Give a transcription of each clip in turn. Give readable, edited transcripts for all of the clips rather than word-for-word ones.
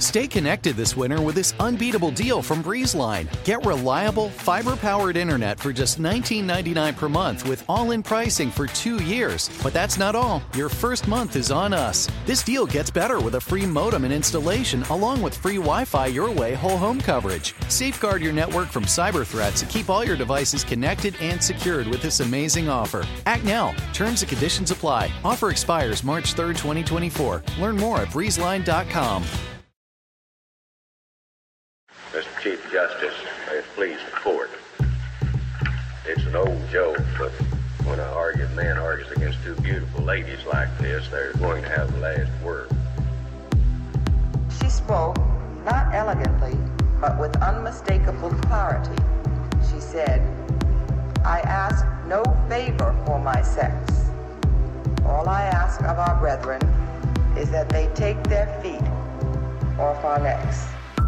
Stay connected this winter with this unbeatable deal from BreezeLine. Get reliable, fiber-powered internet for just $19.99 per month with all-in pricing for 2 years. But that's not all. Your first month is on us. This deal gets better with a free modem and installation, along with free Wi-Fi your way whole home coverage. Safeguard your network from cyber threats and keep all your devices connected and secured with this amazing offer. Act now. Terms and conditions apply. Offer expires March 3rd, 2024. Learn more at breezeline.com. Mr. Chief Justice, may it please the court. It's an old joke, but when an arguing man argues against two beautiful ladies like this, they're going to have the last word. She spoke, not elegantly, but with unmistakable clarity. She said, "I ask no favor for my sex. All I ask of our brethren is that they take their feet off our necks."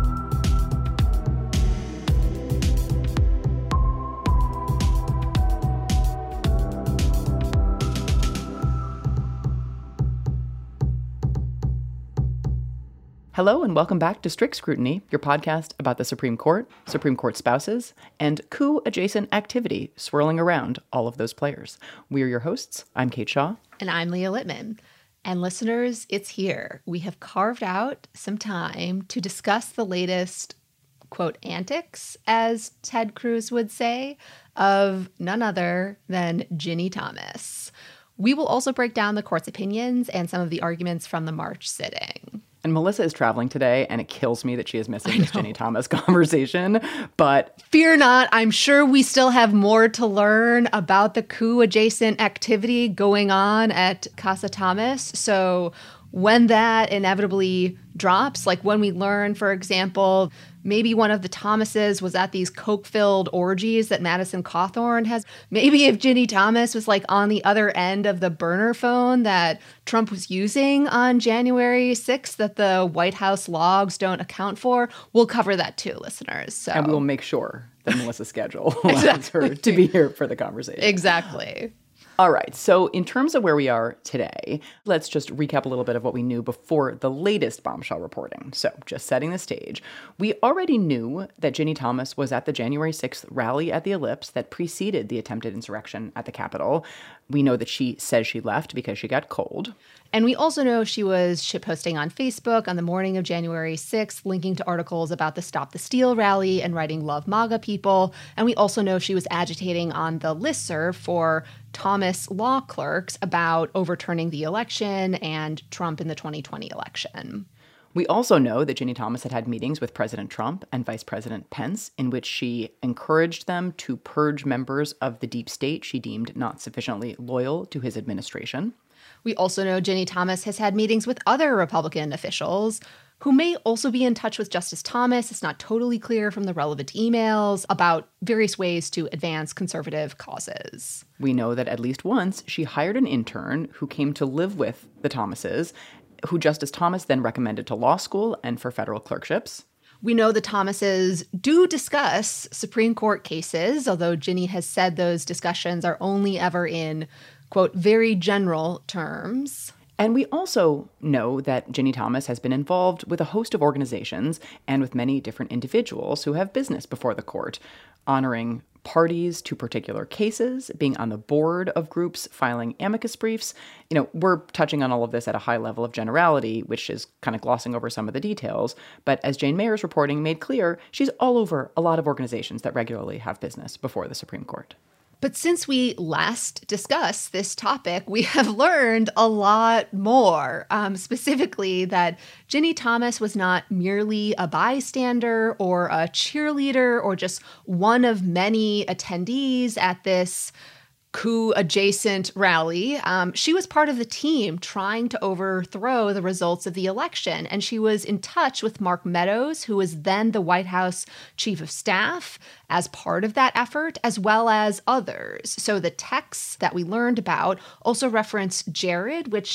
Hello and welcome back to Strict Scrutiny, your podcast about the Supreme Court spouses, and coup-adjacent activity swirling around all of those players. We are your hosts. I'm Kate Shaw. And I'm Leah Littman. And listeners, it's here. We have carved out some time to discuss the latest, quote, antics, as Ted Cruz would say, of none other than Ginny Thomas. We will also break down the court's opinions and some of the arguments from the March sitting. And Melissa is traveling today, and it kills me that she is missing this Ginny Thomas conversation. But fear not, I'm sure we still have more to learn about the coup-adjacent activity going on at Casa Thomas. So when that inevitably drops, like when we learn, for example, maybe one of the Thomases was at these coke-filled orgies that Madison Cawthorn has. Maybe if Ginny Thomas was like on the other end of the burner phone that Trump was using on January 6th that the White House logs don't account for, we'll cover that too, listeners. So. And we will make sure that Melissa's schedule allows her to be here for the conversation. Exactly. All right, so in terms of where we are today, let's just recap a little bit of what we knew before the latest bombshell reporting. So just setting the stage, we already knew that Ginny Thomas was at the January 6th rally at the Ellipse that preceded the attempted insurrection at the Capitol. We know that she says she left because she got cold. And we also know she was shitposting on Facebook on the morning of January 6th, linking to articles about the Stop the Steal rally and writing Love MAGA people. And we also know she was agitating on the listserv for Thomas law clerks about overturning the election and Trump in the 2020 election. We also know that Ginny Thomas had meetings with President Trump and Vice President Pence in which she encouraged them to purge members of the deep state she deemed not sufficiently loyal to his administration. We also know Ginny Thomas has had meetings with other Republican officials who may also be in touch with Justice Thomas. It's not totally clear from the relevant emails about various ways to advance conservative causes. We know that at least once she hired an intern who came to live with the Thomases, who Justice Thomas then recommended to law school and for federal clerkships. We know the Thomases do discuss Supreme Court cases, although Ginny has said those discussions are only ever in, quote, very general terms. And we also know that Ginny Thomas has been involved with a host of organizations and with many different individuals who have business before the court, honoring parties to particular cases, being on the board of groups filing amicus briefs. You know, we're touching on all of this at a high level of generality, which is kind of glossing over some of the details. But as Jane Mayer's reporting made clear, she's all over a lot of organizations that regularly have business before the Supreme Court. But since we last discussed this topic, we have learned a lot more, specifically that Ginny Thomas was not merely a bystander or a cheerleader or just one of many attendees at this coup-adjacent rally. She was part of the team trying to overthrow the results of the election, and she was in touch with Mark Meadows, who was then the White House chief of staff, as part of that effort, as well as others. So the texts that we learned about also reference Jared, which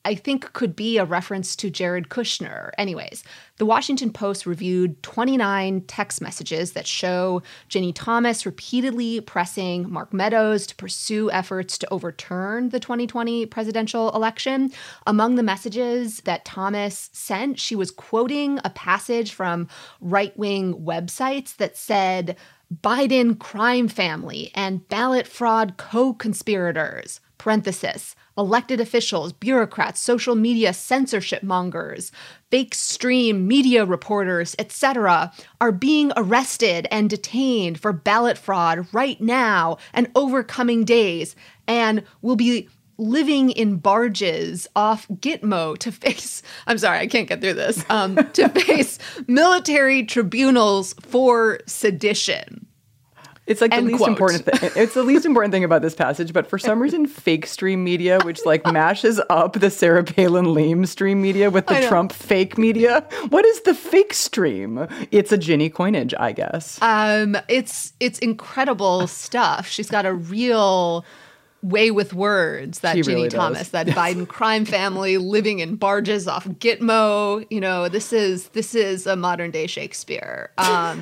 I think could be a reference to Jared Kushner. Anyways, the Washington Post reviewed 29 text messages that show Ginny Thomas repeatedly pressing Mark Meadows to pursue efforts to overturn the 2020 presidential election. Among the messages that Thomas sent, she was quoting a passage from right-wing websites that said, "Biden crime family and ballot fraud co-conspirators," parenthesis, "elected officials, bureaucrats, social media censorship mongers, fake stream media reporters, etc., are being arrested and detained for ballot fraud right now and over coming days, and will be living in barges off Gitmo to face," I'm sorry, I can't get through this, to face military tribunals for sedition. It's like the least important thing. It's the least important thing about this passage, but for some reason, fake stream media, which like mashes up the Sarah Palin lame stream media with the Trump fake media. What is the fake stream? It's a Ginny coinage, I guess. It's incredible stuff. She's got a real way with words, that She Ginny really Thomas, does. that Biden crime family living in barges off Gitmo. You know, this is a modern day Shakespeare.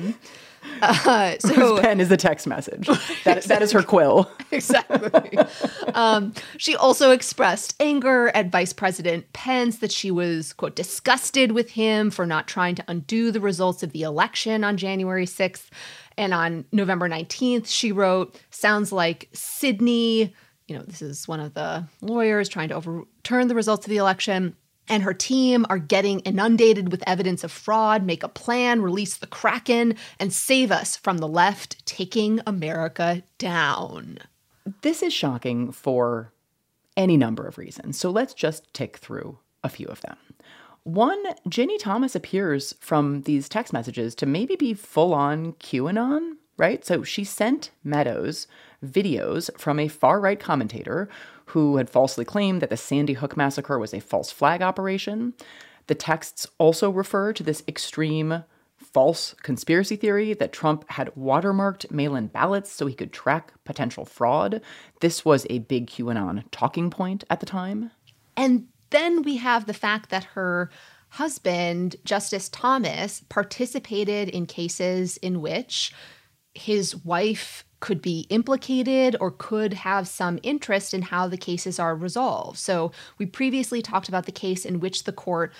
Whose pen is the text message. That is her quill. Exactly. She also expressed anger at Vice President Pence that she was, quote, disgusted with him for not trying to undo the results of the election on January 6th. And on November 19th, she wrote, "Sounds like Sydney," you know, this is one of the lawyers trying to overturn the results of the election, "and her team are getting inundated with evidence of fraud. Make a plan, release the Kraken, and save us from the left taking America down." This is shocking for any number of reasons. So let's just tick through a few of them. One, Ginny Thomas appears from these text messages to maybe be full-on QAnon, right? So she sent Meadows videos from a far-right commentator who had falsely claimed that the Sandy Hook massacre was a false flag operation. The texts also refer to this extreme false conspiracy theory that Trump had watermarked mail-in ballots so he could track potential fraud. This was a big QAnon talking point at the time. And then we have the fact that her husband, Justice Thomas, participated in cases in which his wife could be implicated or could have some interest in how the cases are resolved. So we previously talked about the case in which the court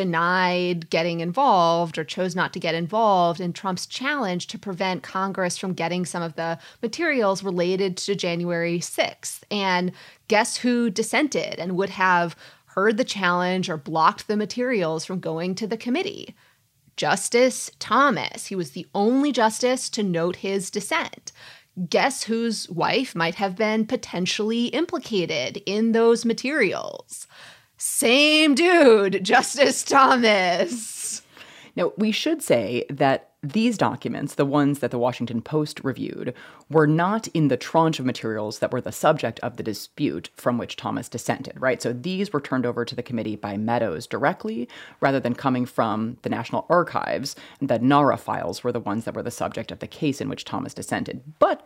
denied getting involved or chose not to get involved in Trump's challenge to prevent Congress from getting some of the materials related to January 6th. And guess who dissented and would have heard the challenge or blocked the materials from going to the committee? Justice Thomas. He was the only justice to note his dissent. Guess whose wife might have been potentially implicated in those materials? Same dude, Justice Thomas. Now, we should say that these documents, the ones that the Washington Post reviewed, were not in the tranche of materials that were the subject of the dispute from which Thomas dissented, right? So these were turned over to the committee by Meadows directly, rather than coming from the National Archives. The NARA files were the ones that were the subject of the case in which Thomas dissented. But,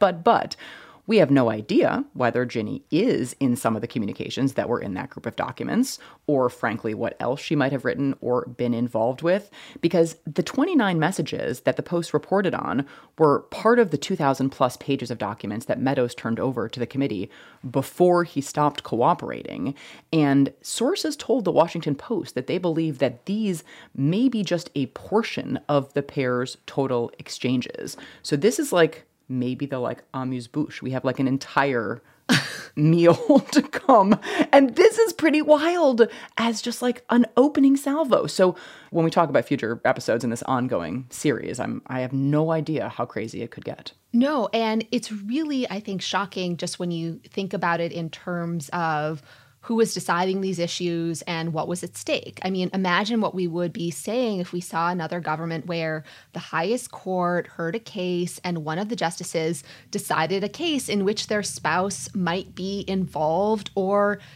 we have no idea whether Ginny is in some of the communications that were in that group of documents, or frankly, what else she might have written or been involved with, because the 29 messages that the Post reported on were part of the 2,000 plus pages of documents that Meadows turned over to the committee before he stopped cooperating. And sources told the Washington Post that they believe that these may be just a portion of the pair's total exchanges. So this is like maybe the amuse-bouche. We have like an entire meal to come. And this is pretty wild as just like an opening salvo. So when we talk about future episodes in this ongoing series, I have no idea how crazy it could get. No, and it's really, I think, shocking just when you think about it in terms of who was deciding these issues and what was at stake. I mean, imagine what we would be saying if we saw another government where the highest court heard a case and one of the justices decided a case in which their spouse might be involved or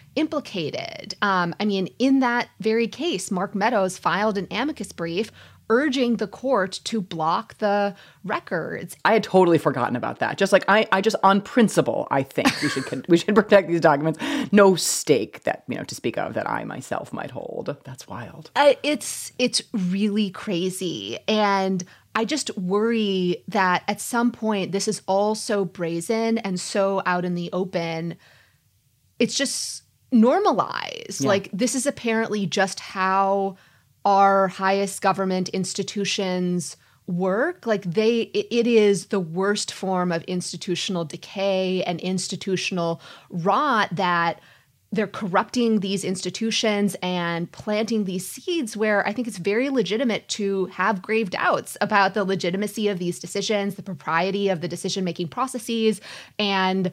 implicated. In that very case, Mark Meadows filed an amicus brief urging the court to block the records. I had totally forgotten about that. Just like I just on principle, I think we should protect these documents. No stake that, to speak of that I myself might hold. That's wild. It's really crazy. And I just worry that at some point this is all so brazen and so out in the open. It's just normalized. Yeah. Like, this is apparently just how our highest government institutions work. Like, it is the worst form of institutional decay and institutional rot that they're corrupting these institutions and planting these seeds where I think it's very legitimate to have grave doubts about the legitimacy of these decisions, the propriety of the decision-making processes, and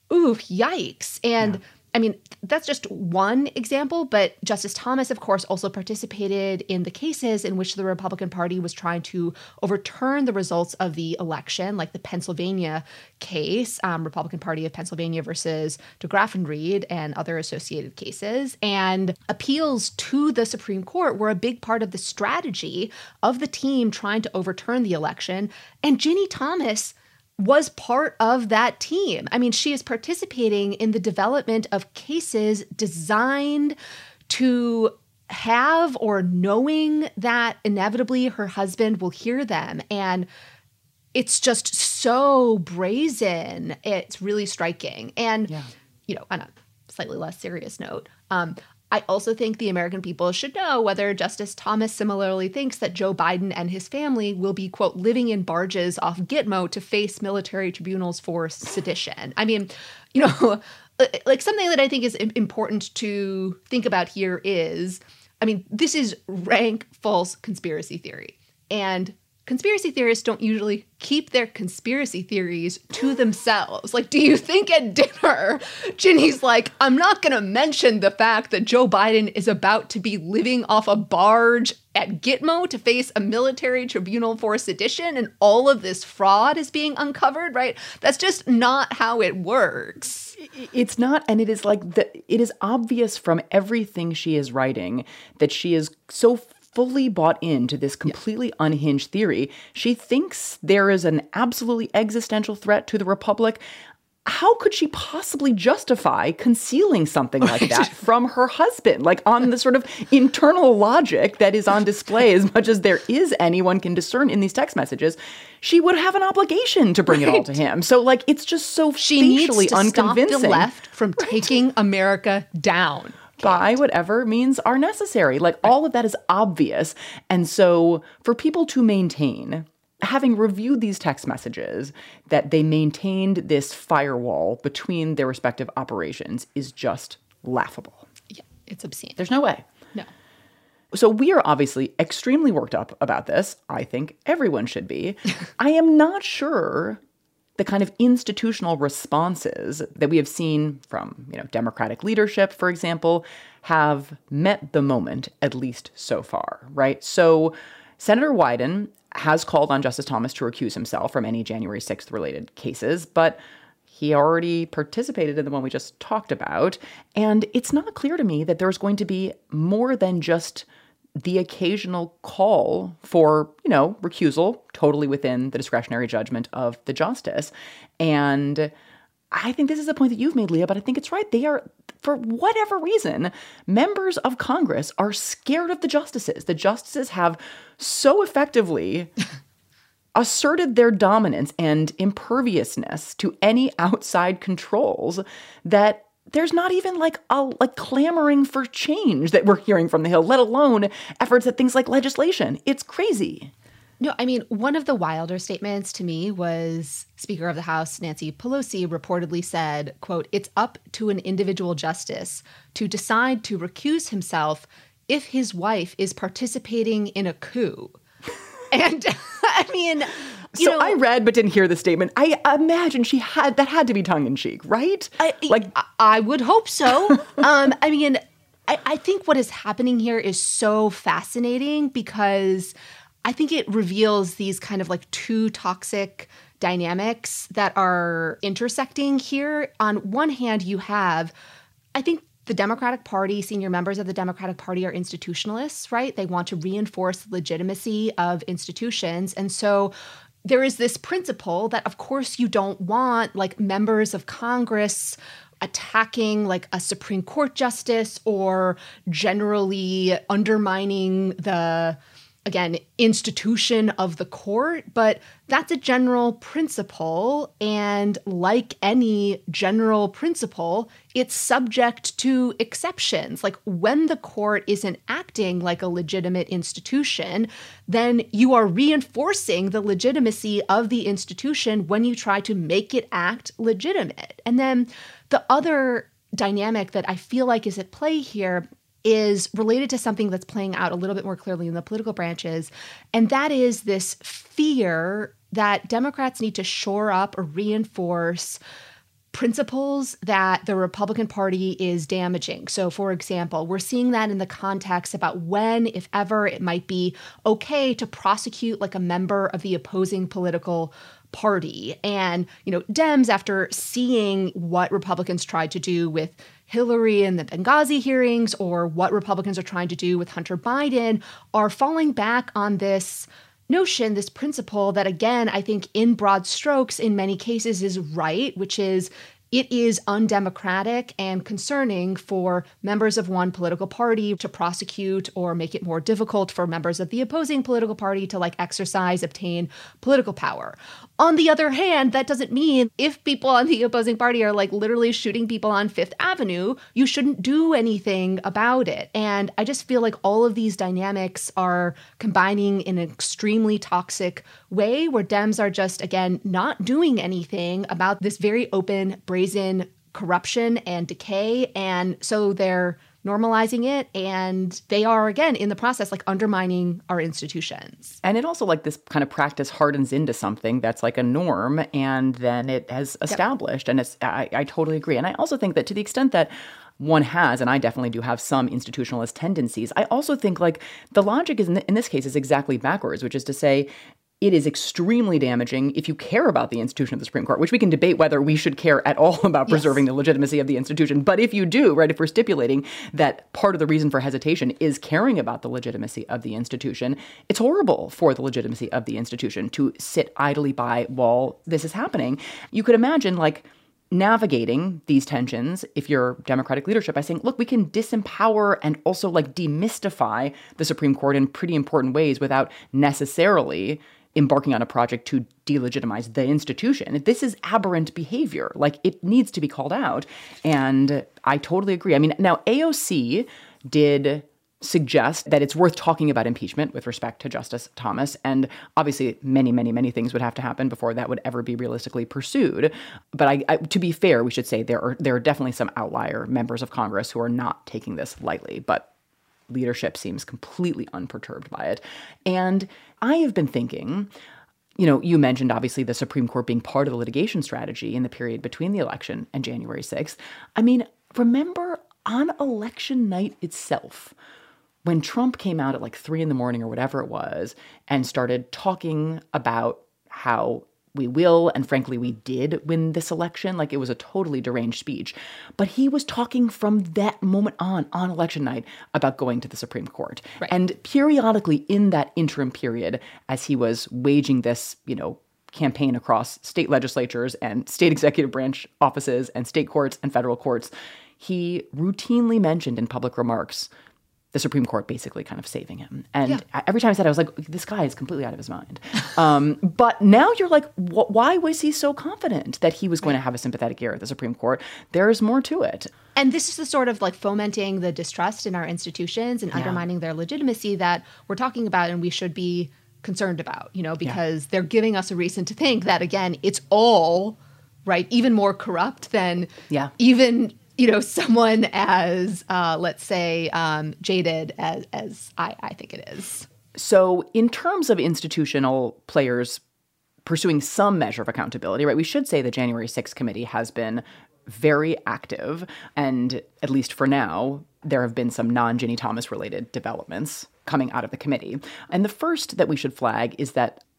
yikes. And that's just one example, but Justice Thomas, of course, also participated in the cases in which the Republican Party was trying to overturn the results of the election, like the Pennsylvania case, Republican Party of Pennsylvania versus DeGraff and Reed and other associated cases. And appeals to the Supreme Court were a big part of the strategy of the team trying to overturn the election. And Ginny Thomas was part of that team. She is participating in the development of cases designed to have, or knowing that inevitably her husband will hear them. And it's just so brazen. It's really striking. And, on a slightly less serious note, I also think the American people should know whether Justice Thomas similarly thinks that Joe Biden and his family will be, quote, living in barges off Gitmo to face military tribunals for sedition. Like, something that I think is important to think about here is, this is rank false conspiracy theory. And conspiracy theorists don't usually keep their conspiracy theories to themselves. Like, do you think at dinner, Ginny's like, I'm not going to mention the fact that Joe Biden is about to be living off a barge at Gitmo to face a military tribunal for sedition, and all of this fraud is being uncovered, right? That's just not how it works. It's not, and it is it is obvious from everything she is writing that she is so fully bought into this completely unhinged theory. She thinks there is an absolutely existential threat to the Republic. How could she possibly justify concealing something like that from her husband? Like, on the sort of internal logic that is on display, as much as there is anyone can discern in these text messages, she would have an obligation to bring it all to him. So, it's just so facially unconvincing. Stop the left from taking America down. By whatever means are necessary. All of that is obvious. And so for people to maintain, having reviewed these text messages, that they maintained this firewall between their respective operations is just laughable. Yeah, it's obscene. There's no way. No. So we are obviously extremely worked up about this. I think everyone should be. I am not sure the kind of institutional responses that we have seen from, Democratic leadership, for example, have met the moment, at least so far, right? So Senator Wyden has called on Justice Thomas to recuse himself from any January 6th related cases, but he already participated in the one we just talked about. And it's not clear to me that there's going to be more than just the occasional call for, recusal, totally within the discretionary judgment of the justice. And I think this is a point that you've made, Leah, but I think it's right. They are, for whatever reason, members of Congress are scared of the justices. The justices have so effectively asserted their dominance and imperviousness to any outside controls that there's not even clamoring for change that we're hearing from the Hill, let alone efforts at things like legislation. It's crazy. No, one of the wilder statements to me was Speaker of the House Nancy Pelosi reportedly said, quote, "It's up to an individual justice to decide to recuse himself if his wife is participating in a coup." And So I read but didn't hear the statement. I imagine that had to be tongue in cheek, right? I would hope so. I think what is happening here is so fascinating because I think it reveals these kind of two toxic dynamics that are intersecting here. On one hand, you have, I think, The Democratic Party, senior members of the Democratic Party are institutionalists, right? They want to reinforce the legitimacy of institutions. And so there is this principle that, of course, you don't want like members of Congress attacking like a Supreme Court justice or generally undermining the, again, institution of the court, but that's a general principle. And like any general principle, it's subject to exceptions. Like when the court isn't acting like a legitimate institution, then you are reinforcing the legitimacy of the institution when you try to make it act legitimate. And then the other dynamic that I feel like is at play here is related to something that's playing out a little bit more clearly in the political branches, and that is this fear that Democrats need to shore up or reinforce principles that the Republican Party is damaging. So, for example, we're seeing that in the context about when, if ever, it might be okay to prosecute like a member of the opposing political party. And, Dems, after seeing what Republicans tried to do with Hillary in the Benghazi hearings or what Republicans are trying to do with Hunter Biden, are falling back on this notion, this principle that, again, I think in broad strokes, in many cases is right, which is it is undemocratic and concerning for members of one political party to prosecute or make it more difficult for members of the opposing political party to obtain political power. On the other hand, that doesn't mean if people on the opposing party are literally shooting people on Fifth Avenue, you shouldn't do anything about it. And I just feel like all of these dynamics are combining in an extremely toxic way where Dems are just, again, not doing anything about this very open, brazen corruption and decay. And so they're normalizing it, and they are, again, in the process, undermining our institutions. And it also, this kind of practice hardens into something that's like a norm, and then it has established. Yep. And I totally agree. And I also think that to the extent that one has, and I definitely do have some institutionalist tendencies, I also think the logic is in this case is exactly backwards, which is to say, it is extremely damaging if you care about the institution of the Supreme Court, which we can debate whether we should care at all about preserving the legitimacy of the institution. But if you do, right, if we're stipulating that part of the reason for hesitation is caring about the legitimacy of the institution, it's horrible for the legitimacy of the institution to sit idly by while this is happening. You could imagine, navigating these tensions, if you're Democratic leadership, by saying, look, we can disempower and also demystify the Supreme Court in pretty important ways without necessarily embarking on a project to delegitimize the institution. This is aberrant behavior. It needs to be called out. And I totally agree. I mean, now AOC did suggest that it's worth talking about impeachment with respect to Justice Thomas. And obviously, many, many, many things would have to happen before that would ever be realistically pursued. But to be fair, we should say there are definitely some outlier members of Congress who are not taking this lightly. But leadership seems completely unperturbed by it. And I have been thinking, you mentioned obviously the Supreme Court being part of the litigation strategy in the period between the election and January 6th. I mean, remember on election night itself, when Trump came out at 3 a.m. or whatever it was and started talking about how we will, and frankly, we did win this election. It was a totally deranged speech. But he was talking from that moment on election night, about going to the Supreme Court. Right. And periodically in that interim period, as he was waging this, campaign across state legislatures and state executive branch offices and state courts and federal courts, he routinely mentioned in public remarks the Supreme Court basically kind of saving him. And every time I said it, I was like, this guy is completely out of his mind. But now you're like, why was he so confident that he was going to have a sympathetic ear at the Supreme Court? There's more to it. And this is the sort of fomenting the distrust in our institutions and undermining their legitimacy that we're talking about and we should be concerned about, because they're giving us a reason to think that, again, it's all, right, even more corrupt than even someone as, let's say, jaded as I think it is. So in terms of institutional players pursuing some measure of accountability, right, we should say the January 6th committee has been very active. And at least for now, there have been some non-Ginny Thomas related developments coming out of the committee. And the first that we should flag is that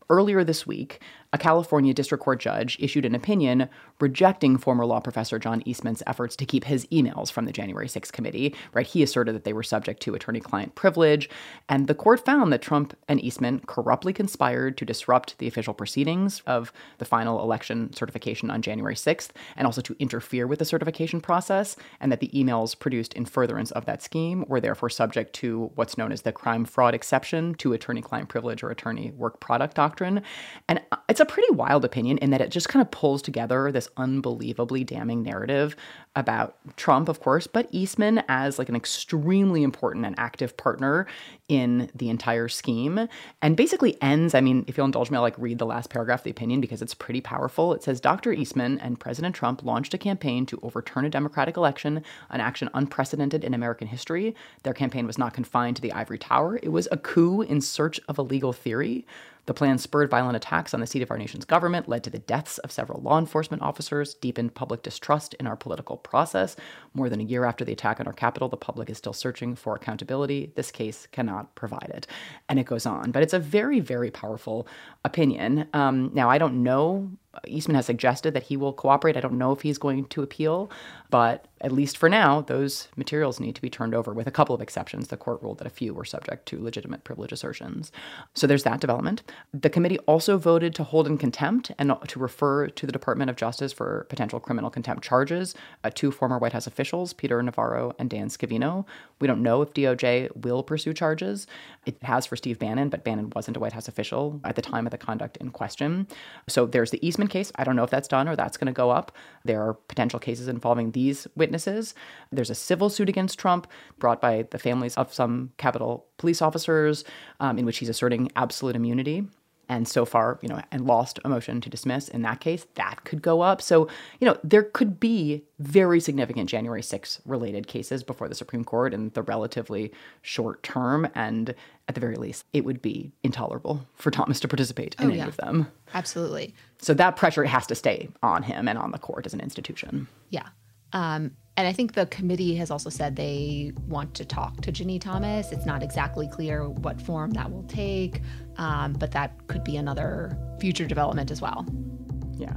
Earlier this week, a California district court judge issued an opinion rejecting former law professor John Eastman's efforts to keep his emails from the January 6th committee, right? He asserted that they were subject to attorney-client privilege, and the court found that Trump and Eastman corruptly conspired to disrupt the official proceedings of the final election certification on January 6th, and also to interfere with the certification process, and that the emails produced in furtherance of that scheme were therefore subject to what's known as the crime fraud exception to attorney-client privilege or attorney work product doctrine. And it's a pretty wild opinion in that it just kind of pulls together this unbelievably damning narrative about Trump, of course, but Eastman as like an extremely important and active partner in the entire scheme, and basically ends, I mean, if you'll indulge me, I'll like read the last paragraph of the opinion because it's pretty powerful. It says, Dr. Eastman and President Trump launched a campaign to overturn a democratic election, an action unprecedented in American history. Their campaign was not confined to the ivory tower. It was a coup in search of a legal theory. The plan spurred violent attacks on the seat of our nation's government, led to the deaths of several law enforcement officers, deepened public distrust in our political process. More than a year after the attack on our Capitol, the public is still searching for accountability. This case cannot provide it. And it goes on. But it's a very, very powerful opinion. Now, I don't know. Eastman has suggested that he will cooperate. I don't know if he's going to appeal, but at least for now, those materials need to be turned over with a couple of exceptions. The court ruled that a few were subject to legitimate privilege assertions. So there's that development. The committee also voted to hold in contempt and to refer to the Department of Justice for potential criminal contempt charges two former White House officials, Peter Navarro and Dan Scavino. We don't know if DOJ will pursue charges. It has for Steve Bannon, but Bannon wasn't a White House official at the time of the conduct in question. So there's the Eastman case. I don't know if that's done or that's going to go up. There are potential cases involving these witnesses. There's a civil suit against Trump brought by the families of some Capitol police officers in which he's asserting absolute immunity. And so far, and lost a motion to dismiss in that case, that could go up. So, there could be very significant January 6th related cases before the Supreme Court in the relatively short term. And at the very least, it would be intolerable for Thomas to participate in any of them. Absolutely. So that pressure has to stay on him and on the court as an institution. Yeah. And I think the committee has also said they want to talk to Ginny Thomas. It's not exactly clear what form that will take, but that could be another future development as well. Yeah.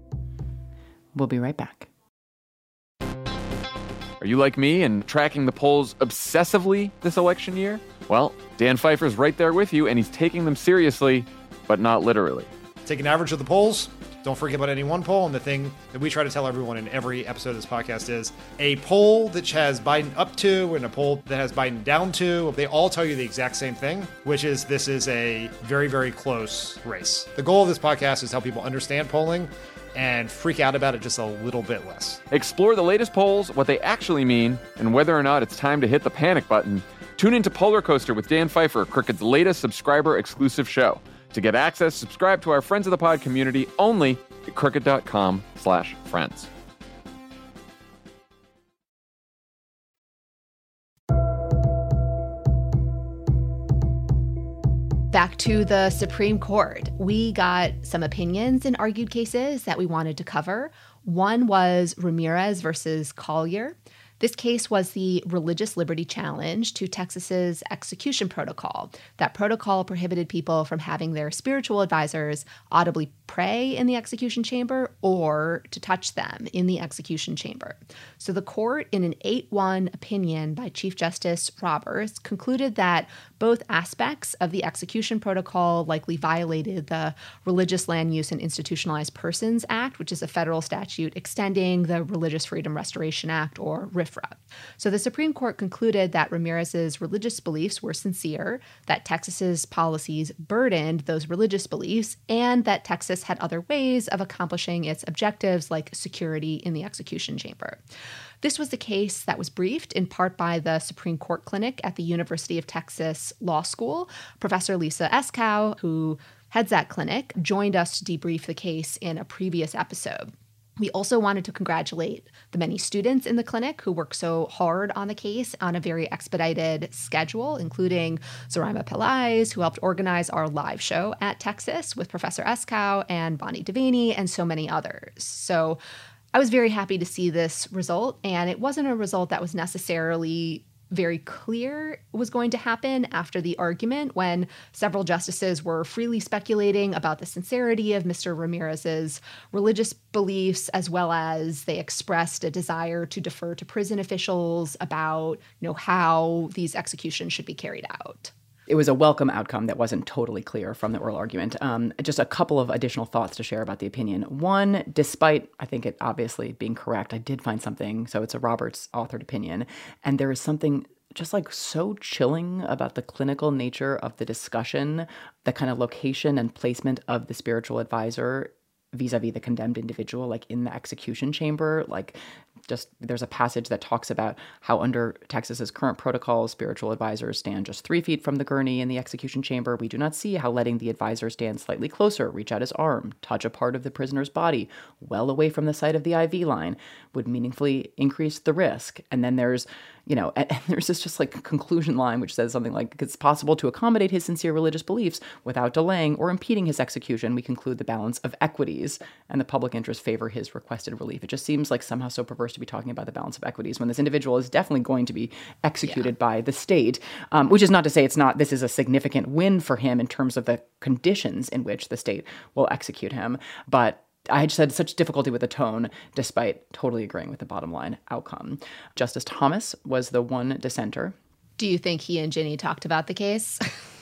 We'll be right back. Are you like me and tracking the polls obsessively this election year? Well, Dan Pfeiffer's right there with you, and he's taking them seriously, but not literally. Take an average of the polls. Don't forget about any one poll. And the thing that we try to tell everyone in every episode of this podcast is a poll that has Biden up to and a poll that has Biden down to, they all tell you the exact same thing, which is this is a very, very close race. The goal of this podcast is to help people understand polling and freak out about it just a little bit less. Explore the latest polls, what they actually mean, and whether or not it's time to hit the panic button. Tune into Polar Coaster with Dan Pfeiffer, Crooked's latest subscriber-exclusive show. To get access, subscribe to our Friends of the Pod community only at crooked.com/friends. Back to the Supreme Court. We got some opinions in argued cases that we wanted to cover. One was Ramirez versus Collier. This case was the religious liberty challenge to Texas's execution protocol. That protocol prohibited people from having their spiritual advisors audibly pray in the execution chamber or to touch them in the execution chamber. So the court, in an 8-1 opinion by Chief Justice Roberts, concluded that both aspects of the execution protocol likely violated the Religious Land Use and Institutionalized Persons Act, which is a federal statute extending the Religious Freedom Restoration Act, or RFRA. So the Supreme Court concluded that Ramirez's religious beliefs were sincere, that Texas's policies burdened those religious beliefs, and that Texas had other ways of accomplishing its objectives like security in the execution chamber. This was the case that was briefed in part by the Supreme Court Clinic at the University of Texas Law School. Professor Lisa Eskow, who heads that clinic, joined us to debrief the case in a previous episode. We also wanted to congratulate the many students in the clinic who worked so hard on the case on a very expedited schedule, including Zoraima Pillais, who helped organize our live show at Texas with Professor Eskow, and Bonnie Devaney, and so many others. So I was very happy to see this result, and it wasn't a result that was necessarily very clear was going to happen after the argument, when several justices were freely speculating about the sincerity of Mr. Ramirez's religious beliefs, as well as they expressed a desire to defer to prison officials about, how these executions should be carried out. It was a welcome outcome that wasn't totally clear from the oral argument. Just a couple of additional thoughts to share about the opinion. One, despite, I think it obviously being correct, I did find something, so it's a Roberts authored opinion, and there is something just like so chilling about the clinical nature of the discussion, the kind of location and placement of the spiritual advisor vis-a-vis the condemned individual, like in the execution chamber. Like, just there's a passage that talks about how under Texas's current protocols, spiritual advisors stand just 3 feet from the gurney in the execution chamber. We do not see how letting the advisor stand slightly closer, reach out his arm, touch a part of the prisoner's body, well away from the site of the IV line, would meaningfully increase the risk. And then there's, and there's this just like conclusion line which says something like, it's possible to accommodate his sincere religious beliefs without delaying or impeding his execution. We conclude the balance of equities and the public interest favor his requested relief. It just seems like somehow so perverse to be talking about the balance of equities when this individual is definitely going to be executed by the state, which is not to say this is a significant win for him in terms of the conditions in which the state will execute him. But I just had such difficulty with the tone, despite totally agreeing with the bottom line outcome. Justice Thomas was the one dissenter. Do you think he and Ginny talked about the case?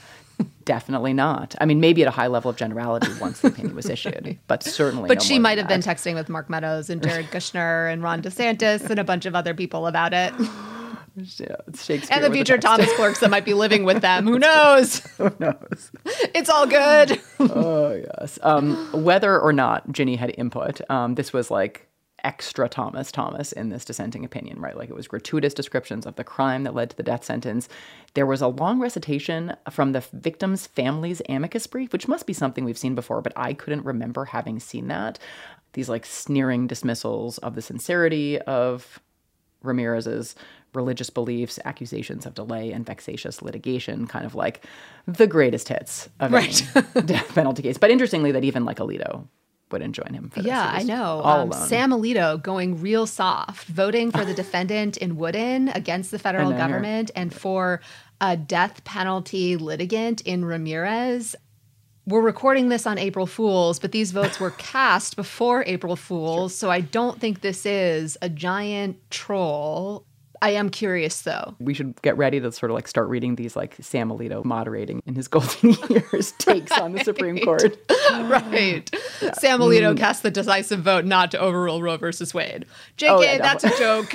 Definitely not. I mean, maybe at a high level of generality once the opinion was issued, but certainly But no she more might than have been that. texting with Mark Meadows and Jared Kushner and Ron DeSantis and a bunch of other people about it. Yeah, it's Shakespeare And the with a future text. Thomas clerks that might be living with them. Who knows? Who knows? It's all good. Oh, yes. Whether or not Ginny had input, this was like extra Thomas in this dissenting opinion, right? Like, it was gratuitous descriptions of the crime that led to the death sentence. There was a long recitation from the victim's family's amicus brief, which must be something we've seen before, but I couldn't remember having seen that. These like sneering dismissals of the sincerity of Ramirez's religious beliefs, accusations of delay and vexatious litigation, kind of like the greatest hits of any death penalty case. But interestingly, that even like Alito wouldn't join him for this. Yeah, He was I know. all alone. Sam Alito going real soft, voting for the defendant in Wooden against the federal And then here. government and for a death penalty litigant in Ramirez. We're recording this on April Fools, but these votes were cast before April Fools, so I don't think this is a giant troll. I am curious, though. We should get ready to sort of like start reading these like Sam Alito moderating in his golden years takes on the Supreme Court. Right. Sam Alito cast the decisive vote not to overrule Roe versus Wade. JK, Oh, yeah, that's a joke.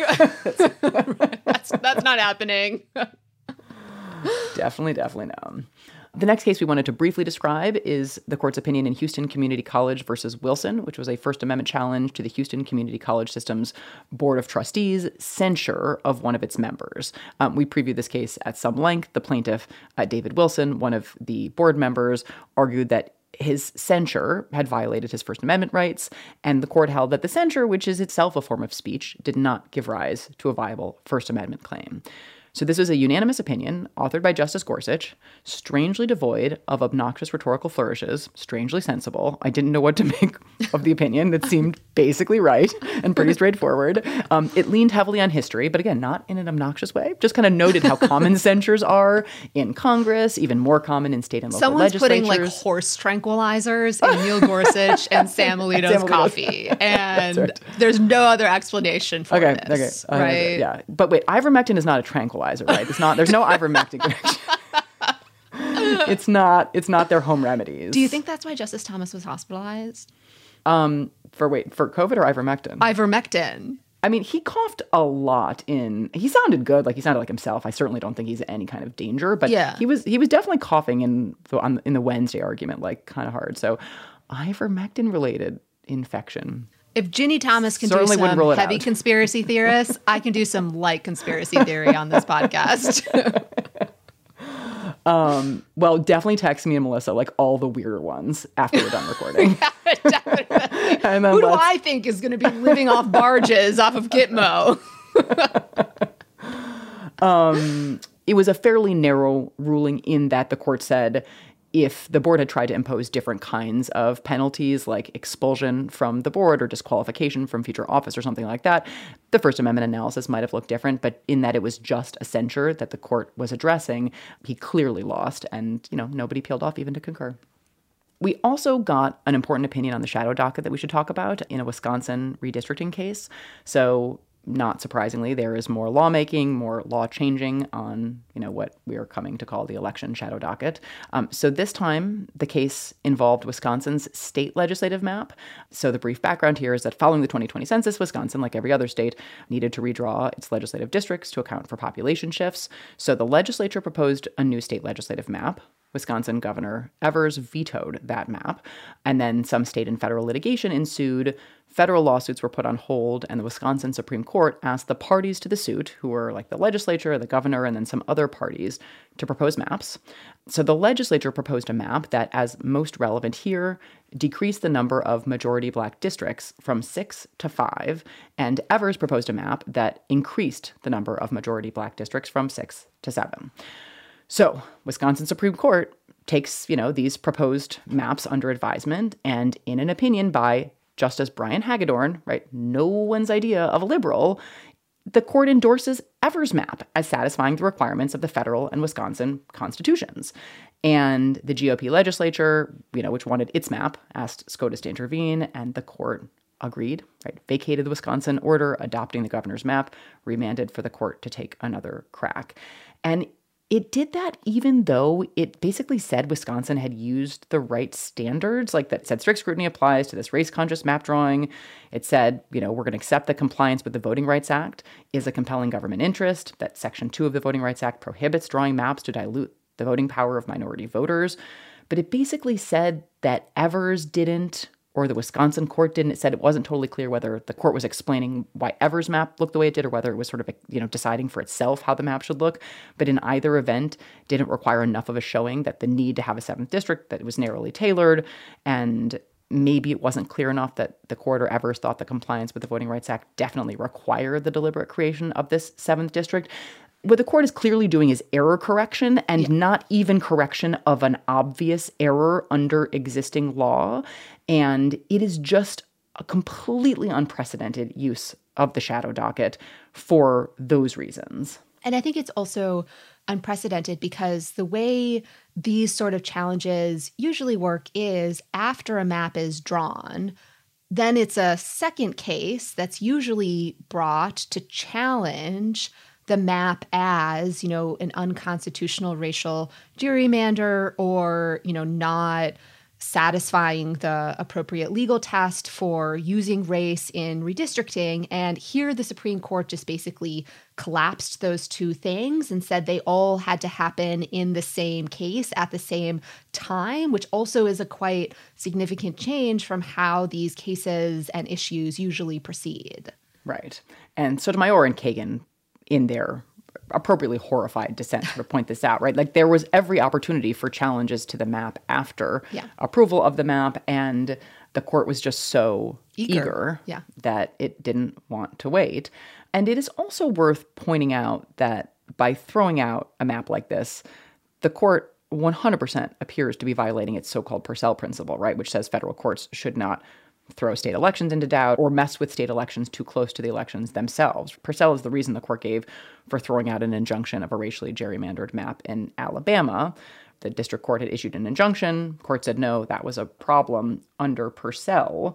That's not happening. Definitely no. The next case we wanted to briefly describe is the court's opinion in Houston Community College versus Wilson, which was a First Amendment challenge to the Houston Community College System's Board of Trustees' censure of one of its members. We previewed this case at some length. The plaintiff, David Wilson, one of the board members, argued that his censure had violated his First Amendment rights, and the court held that the censure, which is itself a form of speech, did not give rise to a viable First Amendment claim. So this was a unanimous opinion authored by Justice Gorsuch, strangely devoid of obnoxious rhetorical flourishes, strangely sensible. I didn't know what to make of the opinion. That seemed basically right and pretty straightforward. It leaned heavily on history, but again, not in an obnoxious way. Just kind of noted how common censures are in Congress, even more common in state and local Someone's legislatures. putting like horse tranquilizers in Neil Gorsuch and Sam Alito's coffee, and there's no other explanation for this, right? Yeah, but wait, ivermectin is not a tranquilizer, right? It's not. There's no ivermectin connection. It's not their home remedies. Do you think that's why Justice Thomas was hospitalized? For COVID or ivermectin? Ivermectin. I mean, he coughed a lot he sounded good. Like, he sounded like himself. I certainly don't think he's in any kind of danger, but he was definitely coughing in the Wednesday argument, like kind of hard. So ivermectin related infection. If Ginny Thomas can Certainly do wouldn't some rule it heavy out. conspiracy theorists, I can do some light conspiracy theory on this podcast. Well, definitely text me and Melissa like all the weirder ones after we're done recording. Definitely. And then Who do I think is going to be living off barges off of Gitmo? It was a fairly narrow ruling in that the court said if the board had tried to impose different kinds of penalties, like expulsion from the board or disqualification from future office or something like that, the First Amendment analysis might have looked different. But in that it was just a censure that the court was addressing, he clearly lost, and, nobody peeled off even to concur. We also got an important opinion on the shadow docket that we should talk about in a Wisconsin redistricting case. So not surprisingly, there is more lawmaking, more law changing on, what we are coming to call the election shadow docket. So this time, the case involved Wisconsin's state legislative map. So the brief background here is that following the 2020 census, Wisconsin, like every other state, needed to redraw its legislative districts to account for population shifts. So the legislature proposed a new state legislative map. Wisconsin Governor Evers vetoed that map, and then some state and federal litigation ensued. Federal lawsuits were put on hold, and the Wisconsin Supreme Court asked the parties to the suit, who were like the legislature, the governor, and then some other parties, to propose maps. So the legislature proposed a map that, as most relevant here, decreased the number of majority Black districts from 6 to 5, and Evers proposed a map that increased the number of majority Black districts from 6 to 7. So Wisconsin Supreme Court takes, these proposed maps under advisement, and in an opinion by Justice Brian Hagedorn, right, no one's idea of a liberal, the court endorses Evers' map as satisfying the requirements of the federal and Wisconsin constitutions. And the GOP legislature, which wanted its map, asked SCOTUS to intervene, and the court agreed, right, vacated the Wisconsin order, adopting the governor's map, remanded for the court to take another crack. And it did that even though it basically said Wisconsin had used the right standards, like that said strict scrutiny applies to this race-conscious map drawing. It said, we're going to accept that compliance with the Voting Rights Act is a compelling government interest, that Section 2 of the Voting Rights Act prohibits drawing maps to dilute the voting power of minority voters. But it basically said that Evers didn't, or the Wisconsin court didn't. It said it wasn't totally clear whether the court was explaining why Evers' map looked the way it did or whether it was sort of, deciding for itself how the map should look. But in either event, didn't require enough of a showing that the need to have a 7th district, that it was narrowly tailored, and maybe it wasn't clear enough that the court or Evers thought the compliance with the Voting Rights Act definitely required the deliberate creation of this 7th district. What the court is clearly doing is error correction, and not even correction of an obvious error under existing law. And it is just a completely unprecedented use of the shadow docket for those reasons. And I think it's also unprecedented because the way these sort of challenges usually work is after a map is drawn, then it's a second case that's usually brought to challenge the map as, an unconstitutional racial gerrymander or, not satisfying the appropriate legal test for using race in redistricting. And here the Supreme Court just basically collapsed those two things and said they all had to happen in the same case at the same time, which also is a quite significant change from how these cases and issues usually proceed. Right. And Sotomayor and Kagan, in their appropriately horrified dissent, sort of point this out, right? Like there was every opportunity for challenges to the map after approval of the map, and the court was just so eager that it didn't want to wait. And it is also worth pointing out that by throwing out a map like this, the court 100% appears to be violating its so-called Purcell principle, right, which says federal courts should not throw state elections into doubt or mess with state elections too close to the elections themselves. Purcell is the reason the court gave for throwing out an injunction of a racially gerrymandered map in Alabama. The district court had issued an injunction. Court said no, that was a problem under Purcell,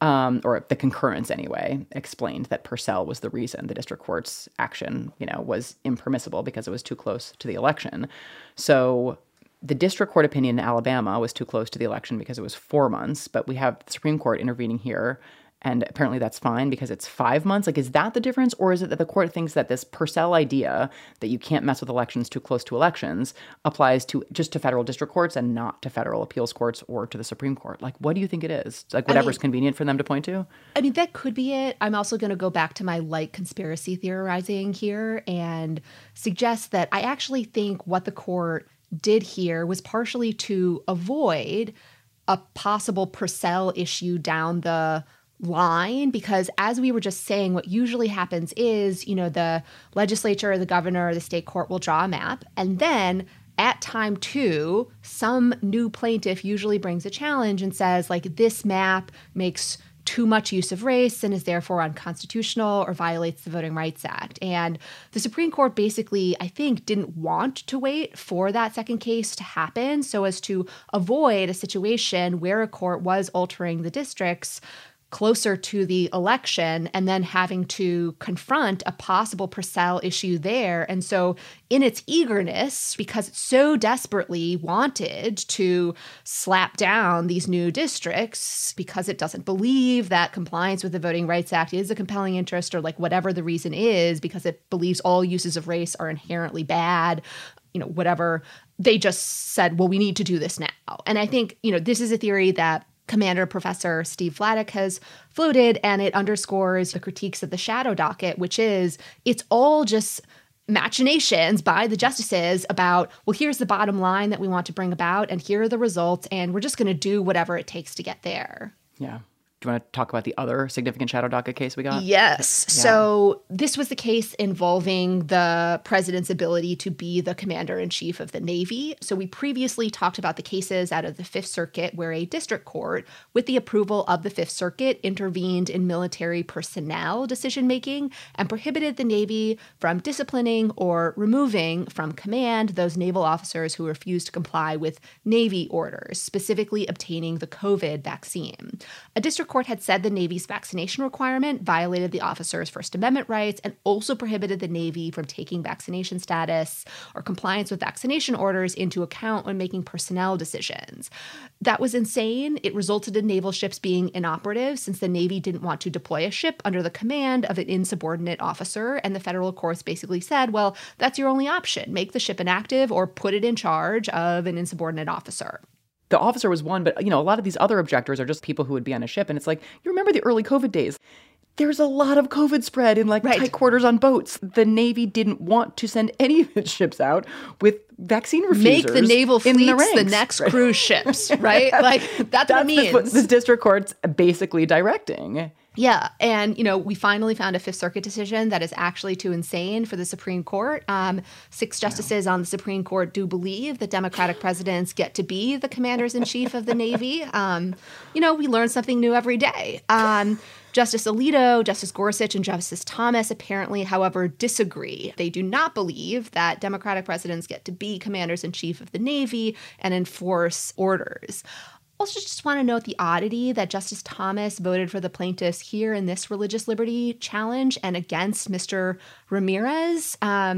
or the concurrence anyway, explained that Purcell was the reason the district court's action, was impermissible because it was too close to the election. So the district court opinion in Alabama was too close to the election because it was 4 months, but we have the Supreme Court intervening here, and apparently that's fine because it's 5 months. Like, is that the difference, or is it that the court thinks that this Purcell idea that you can't mess with elections too close to elections applies to just to federal district courts and not to federal appeals courts or to the Supreme Court? Like, what do you think it is? Like, whatever's convenient for them to point to? I mean, that could be it. I'm also going to go back to my light conspiracy theorizing here and suggest that I actually think what the court did here was partially to avoid a possible Purcell issue down the line, because as we were just saying, what usually happens is, the legislature or the governor or the state court will draw a map, and then at time 2, some new plaintiff usually brings a challenge and says, like, this map makes too much use of race and is therefore unconstitutional or violates the Voting Rights Act. And the Supreme Court basically, I think, didn't want to wait for that second case to happen so as to avoid a situation where a court was altering the districts closer to the election and then having to confront a possible Purcell issue there. And so in its eagerness, because it so desperately wanted to slap down these new districts, because it doesn't believe that compliance with the Voting Rights Act is a compelling interest or like whatever the reason is, because it believes all uses of race are inherently bad, whatever, they just said, well, we need to do this now. And I think, this is a theory that Commander Professor Steve Vladeck has floated, and it underscores the critiques of the shadow docket, which is it's all just machinations by the justices about, well, here's the bottom line that we want to bring about, and here are the results, and we're just going to do whatever it takes to get there. Yeah. Do you want to talk about the other significant shadow docket case we got? Yes. Yeah. So this was the case involving the president's ability to be the commander-in-chief of the Navy. So we previously talked about the cases out of the Fifth Circuit where a district court, with the approval of the Fifth Circuit, intervened in military personnel decision-making and prohibited the Navy from disciplining or removing from command those naval officers who refused to comply with Navy orders, specifically obtaining the COVID vaccine. A district court had said the Navy's vaccination requirement violated the officers' First Amendment rights and also prohibited the Navy from taking vaccination status or compliance with vaccination orders into account when making personnel decisions. That was insane. It resulted in naval ships being inoperative since the Navy didn't want to deploy a ship under the command of an insubordinate officer, and the federal courts basically said, well, that's your only option. Make the ship inactive or put it in charge of an insubordinate officer. The officer was one, but, a lot of these other objectors are just people who would be on a ship. And it's like, you remember the early COVID days? There's a lot of COVID spread in tight quarters on boats. The Navy didn't want to send any of its ships out with vaccine refusers. Make the naval fleets the next cruise ships, right? That's what it means. What the district court's basically directing. Yeah. And, we finally found a Fifth Circuit decision that is actually too insane for the Supreme Court. 6 justices on the Supreme Court do believe that Democratic presidents get to be the commanders-in-chief of the Navy. We learn something new every day. Justice Alito, Justice Gorsuch, and Justice Thomas apparently, however, disagree. They do not believe that Democratic presidents get to be commanders-in-chief of the Navy and enforce orders. Also, just want to note the oddity that Justice Thomas voted for the plaintiffs here in this religious liberty challenge and against Mr. Ramirez.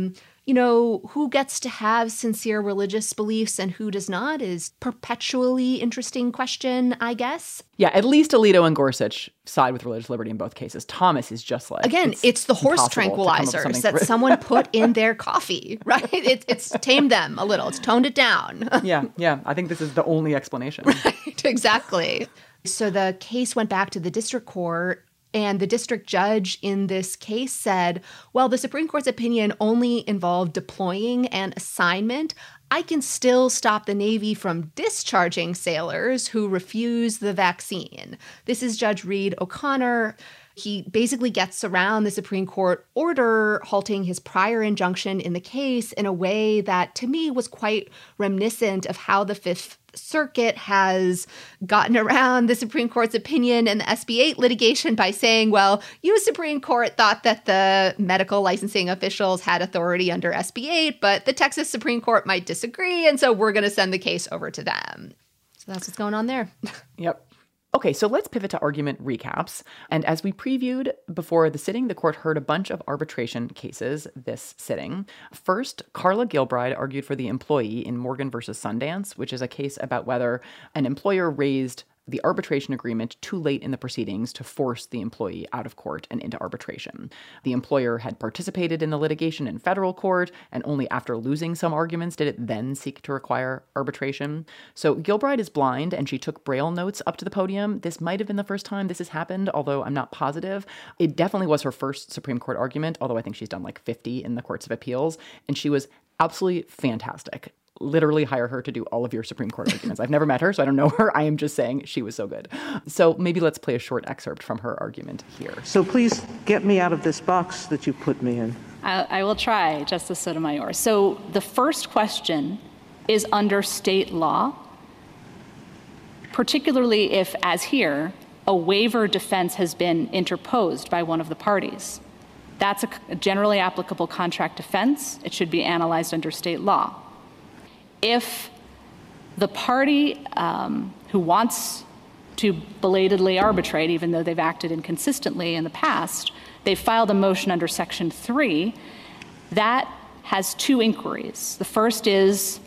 Who gets to have sincere religious beliefs and who does not is perpetually interesting question, I guess. Yeah, at least Alito and Gorsuch side with religious liberty in both cases. Thomas is just like... Again, it's the horse tranquilizers that someone put in their coffee, right? It's tamed them a little. It's toned it down. Yeah. I think this is the only explanation. Right, exactly. So the case went back to the district court. And the district judge in this case said, well, the Supreme Court's opinion only involved deploying and assignment. I can still stop the Navy from discharging sailors who refuse the vaccine. This is Judge Reed O'Connor. He basically gets around the Supreme Court order halting his prior injunction in the case in a way that, to me, was quite reminiscent of how the Fifth Circuit has gotten around the Supreme Court's opinion in the SB 8 litigation by saying, well, you, Supreme Court, thought that the medical licensing officials had authority under SB 8, but the Texas Supreme Court might disagree, and so we're going to send the case over to them. So that's what's going on there. Yep. Okay, so let's pivot to argument recaps. And as we previewed before the sitting, the court heard a bunch of arbitration cases this sitting. First, Carla Gilbride argued for the employee in Morgan versus Sundance, which is a case about whether an employer raised the arbitration agreement too late in the proceedings to force the employee out of court and into arbitration. The employer had participated in the litigation in federal court, and only after losing some arguments did it then seek to require arbitration. So Gilbride is blind, and she took Braille notes up to the podium. This might have been the first time this has happened, although I'm not positive. It definitely was her first Supreme Court argument, although I think she's done like 50 in the courts of appeals, and she was absolutely fantastic. Literally hire her to do all of your Supreme Court arguments. I've never met her, so I don't know her. I am just saying she was so good. So maybe let's play a short excerpt from her argument here. So please get me out of this box that you put me in. I will try, Justice Sotomayor. So the first question is under state law, particularly if, as here, a waiver defense has been interposed by one of the parties. That's a generally applicable contract defense. It should be analyzed under state law. If the party who wants to belatedly arbitrate, even though they've acted inconsistently in the past, they filed a motion under Section 3, that has two inquiries. The first is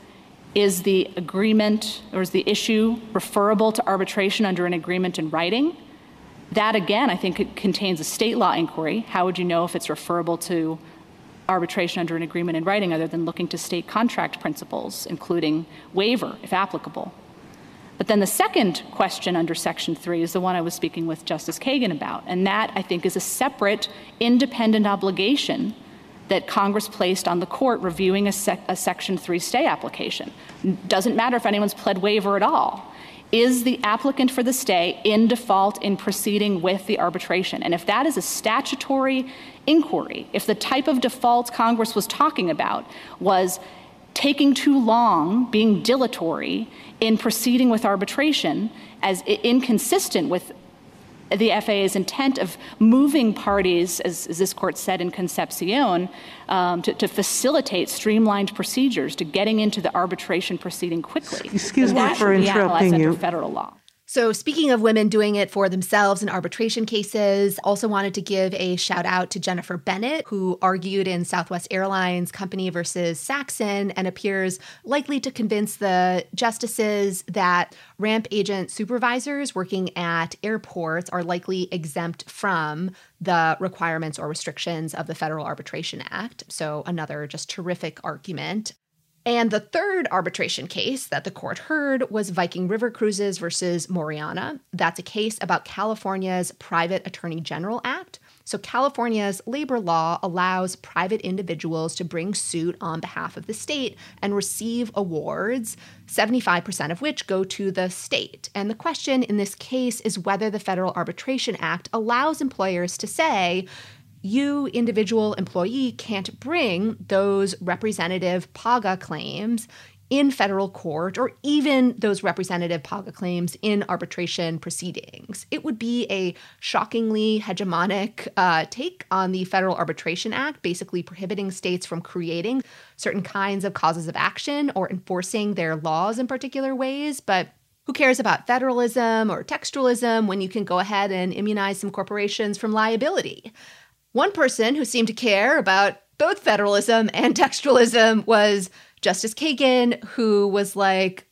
the agreement or is the issue referable to arbitration under an agreement in writing? That, again, I think it contains a state law inquiry. How would you know if it's referable to arbitration under an agreement in writing other than looking to state contract principles, including waiver, if applicable? But then the second question under Section 3 is the one I was speaking with Justice Kagan about, and that, I think, is a separate, independent obligation that Congress placed on the court reviewing a Section 3 stay application. Doesn't matter if anyone's pled waiver at all. Is the applicant for the stay in default in proceeding with the arbitration? And if that is a statutory inquiry, if the type of default Congress was talking about was taking too long, being dilatory in proceeding with arbitration, as inconsistent with the FAA's intent of moving parties, as this court said in Concepcion, to facilitate streamlined procedures to getting into the arbitration proceeding quickly. Excuse me for interrupting you. Under federal law. So speaking of women doing it for themselves in arbitration cases, also wanted to give a shout out to Jennifer Bennett, who argued in Southwest Airlines Company versus Saxon and appears likely to convince the justices that ramp agent supervisors working at airports are likely exempt from the requirements or restrictions of the Federal Arbitration Act. So another just terrific argument. And the third arbitration case that the court heard was Viking River Cruises versus Moriana. That's a case about California's Private Attorney General Act. So California's labor law allows private individuals to bring suit on behalf of the state and receive awards, 75% of which go to the state. And the question in this case is whether the Federal Arbitration Act allows employers to say, you, individual employee, can't bring those representative PAGA claims in federal court or even those representative PAGA claims in arbitration proceedings. It would be a shockingly hegemonic take on the Federal Arbitration Act, basically prohibiting states from creating certain kinds of causes of action or enforcing their laws in particular ways. But who cares about federalism or textualism when you can go ahead and immunize some corporations from liability? One person who seemed to care about both federalism and textualism was Justice Kagan, who was like,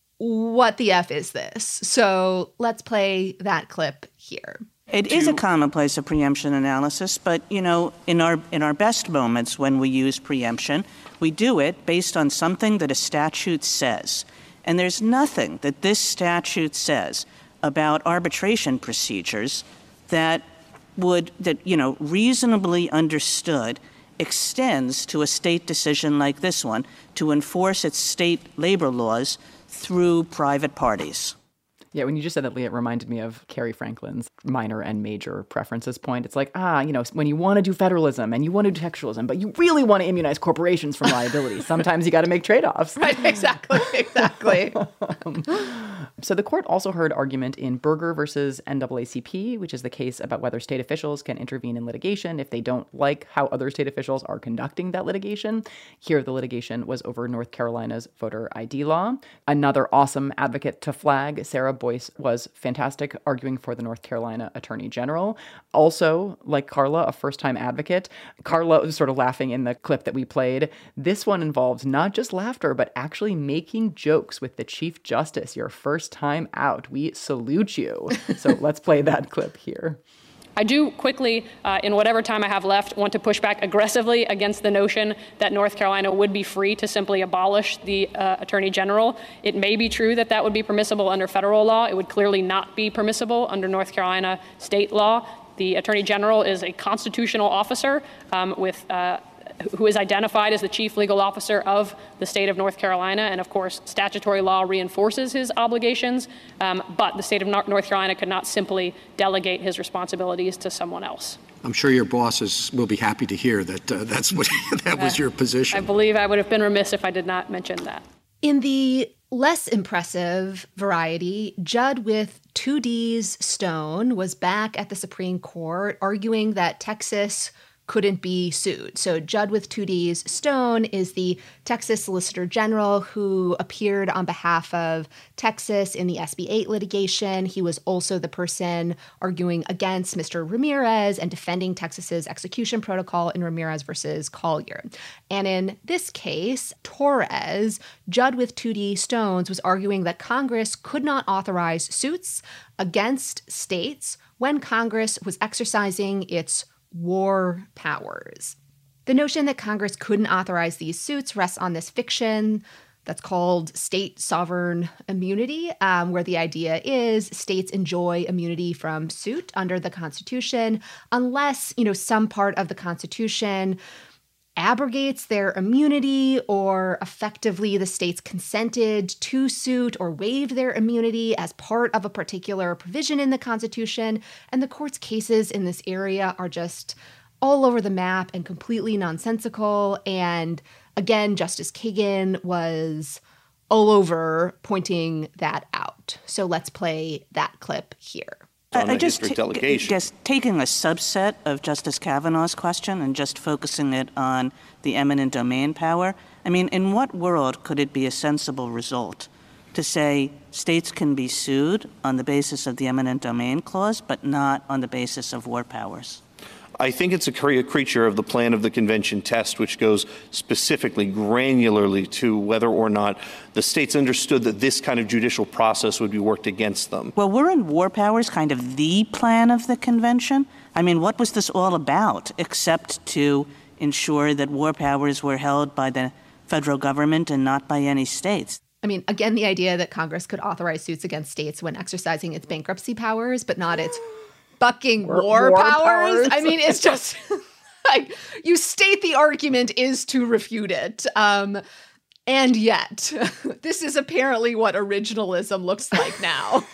what the F is this? So let's play that clip here. It is a commonplace of preemption analysis, but, you know, in our best moments when we use preemption, we do it based on something that a statute says. And there's nothing that this statute says about arbitration procedures that reasonably understood extends to a state decision like this one to enforce its state labor laws through private parties. Yeah, when you just said that, Leah, it reminded me of Kerry Franklin's minor and major preferences point. It's like, when you want to do federalism and you want to do textualism, but you really want to immunize corporations from liability, sometimes you got to make trade-offs. Right, exactly. So the court also heard argument in Berger versus NAACP, which is the case about whether state officials can intervene in litigation if they don't like how other state officials are conducting that litigation. Here, the litigation was over North Carolina's voter ID law. Another awesome advocate to flag, Sarah Boyce, was fantastic, arguing for the North Carolina Attorney General. Also, like Carla, a first-time advocate. Carla was sort of laughing in the clip that we played. This one involves not just laughter, but actually making jokes with the Chief Justice. Your first time out. We salute you. So let's play that clip here. I do quickly, in whatever time I have left, want to push back aggressively against the notion that North Carolina would be free to simply abolish the Attorney General. It may be true that that would be permissible under federal law. It would clearly not be permissible under North Carolina state law. The Attorney General is a constitutional officer who is identified as the chief legal officer of the state of North Carolina. And of course, statutory law reinforces his obligations, but the state of North Carolina could not simply delegate his responsibilities to someone else. I'm sure your bosses will be happy to hear that that was your position. I believe I would have been remiss if I did not mention that. In the less impressive variety, Judd with 2 Ds Stone was back at the Supreme Court arguing that Texas couldn't be sued. So Judd with 2 Ds Stone is the Texas Solicitor General who appeared on behalf of Texas in the SB 8 litigation. He was also the person arguing against Mr. Ramirez and defending Texas's execution protocol in Ramirez versus Collier. And in this case, Torres, Judd with 2 D Stones, was arguing that Congress could not authorize suits against states when Congress was exercising its war powers. The notion that Congress couldn't authorize these suits rests on this fiction that's called state sovereign immunity, where the idea is states enjoy immunity from suit under the Constitution unless, some part of the Constitution abrogates their immunity, or effectively the states consented to suit or waived their immunity as part of a particular provision in the Constitution. And the court's cases in this area are just all over the map and completely nonsensical. And again, Justice Kagan was all over pointing that out. So let's play that clip here. I just taking a subset of Justice Kavanaugh's question and just focusing it on the eminent domain power. I mean, in what world could it be a sensible result to say states can be sued on the basis of the eminent domain clause, but not on the basis of war powers? I think it's a creature of the plan of the convention test, which goes specifically, granularly to whether or not the states understood that this kind of judicial process would be worked against them. Well, weren't war powers kind of the plan of the convention? I mean, what was this all about except to ensure that war powers were held by the federal government and not by any states? I mean, again, the idea that Congress could authorize suits against states when exercising its bankruptcy powers, but not its fucking war powers. I mean, it's just like you state the argument is to refute it. And yet, this is apparently what originalism looks like now.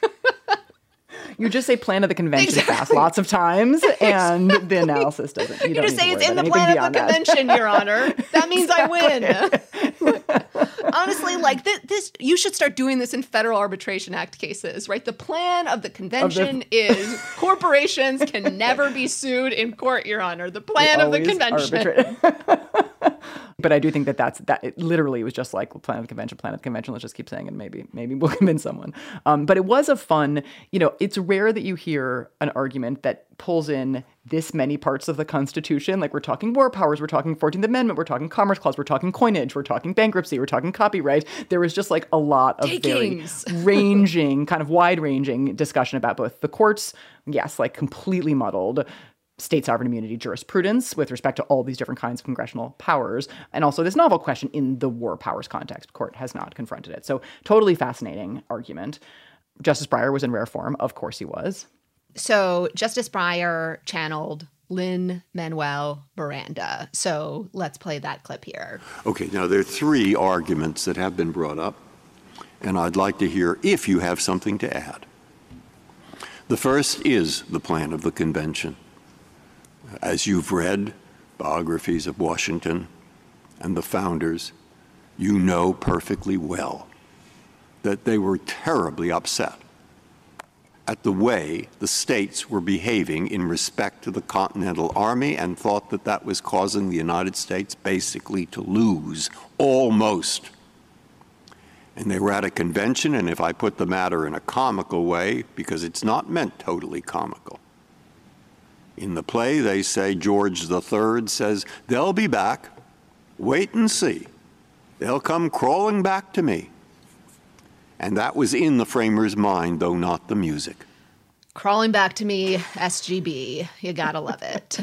You just say plan of the convention fast lots of times, and the analysis doesn't. You just say it's in the plan of the convention, Your Honor. That means I win. Honestly, like this, you should start doing this in Federal Arbitration Act cases, right? The plan of the convention is corporations can never be sued in court, Your Honor. The plan of the convention. But I do think that it literally was just like plan of the convention. Let's just keep saying it. Maybe we'll convince someone. But it was a fun, it's rare that you hear an argument that pulls in this many parts of the Constitution. Like we're talking war powers, we're talking 14th Amendment, we're talking Commerce Clause, we're talking coinage, we're talking bankruptcy, we're talking copyright. There was just like a lot of very ranging, kind of wide-ranging discussion about both the courts, yes, like completely muddled state sovereign immunity jurisprudence with respect to all these different kinds of congressional powers, and also this novel question in the war powers context. Court has not confronted it. So totally fascinating argument. Justice Breyer was in rare form. Of course he was. So Justice Breyer channeled Lin-Manuel Miranda. So let's play that clip here. Okay, now there are 3 arguments that have been brought up, and I'd like to hear if you have something to add. The first is the plan of the convention. As you've read biographies of Washington and the founders, you know perfectly well that they were terribly upset at the way the states were behaving in respect to the Continental Army and thought that that was causing the United States basically to lose, almost. And they were at a convention, and if I put the matter in a comical way, because it's not meant totally comical, in the play, they say George III says, they'll be back. Wait and see. They'll come crawling back to me. And that was in the framers' mind, though not the music. Crawling back to me, SGB. You gotta love it.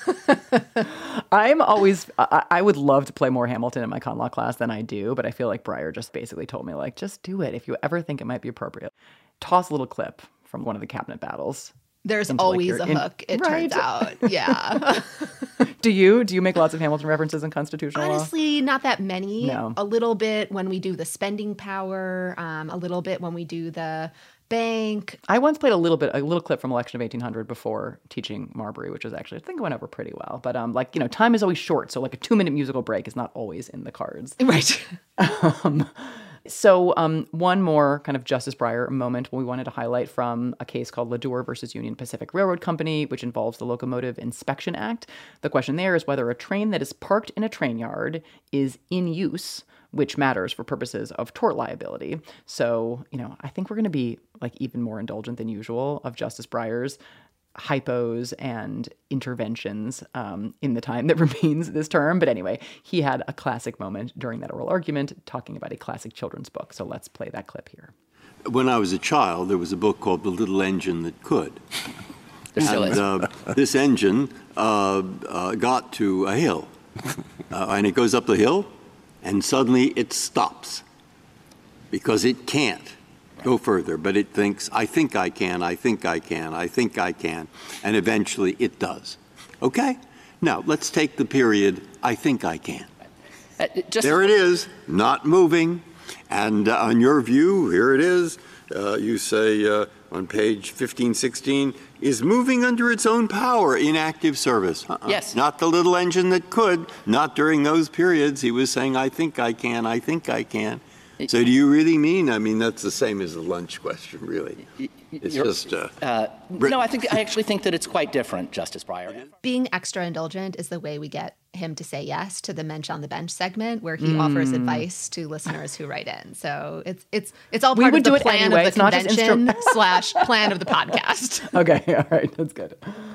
I would love to play more Hamilton in my con law class than I do, but I feel like Breyer just basically told me, like, just do it if you ever think it might be appropriate. Toss a little clip from one of the cabinet battles. There's always a hook, it turns out. Yeah. Do you make lots of Hamilton references in constitutional law? Honestly, not that many. No. A little bit when we do the spending power, a little bit when we do the bank. I once played a little clip from Election of 1800 before teaching Marbury, which was actually, I think it went over pretty well. But time is always short, so like a 2-minute musical break is not always in the cards. Right. So one more kind of Justice Breyer moment we wanted to highlight from a case called Ladure versus Union Pacific Railroad Company, which involves the Locomotive Inspection Act. The question there is whether a train that is parked in a train yard is in use, which matters for purposes of tort liability. So, I think we're going to be like even more indulgent than usual of Justice Breyer's hypos and interventions in the time that remains this term. But anyway, he had a classic moment during that oral argument talking about a classic children's book. So let's play that clip here. When I was a child, there was a book called The Little Engine That Could. And this engine got to a hill, and it goes up the hill, and suddenly it stops because it can't go further, but it thinks, I think I can, I think I can, I think I can, and eventually it does. Okay? Now, let's take the period, I think I can. There it is, not moving, and on your view, here it is, you say on page 1516, is moving under its own power in active service. Yes. Not the little engine that could, not during those periods. He was saying, I think I can, I think I can. So do you really mean? I mean, that's the same as the lunch question, really. It's just... no, I actually think that it's quite different, Justice Breyer. Being extra indulgent is the way we get him to say yes to the Mensch on the Bench segment, where he offers advice to listeners who write in. So it's all part of the plan of the convention / plan of the podcast. Okay, all right, that's good.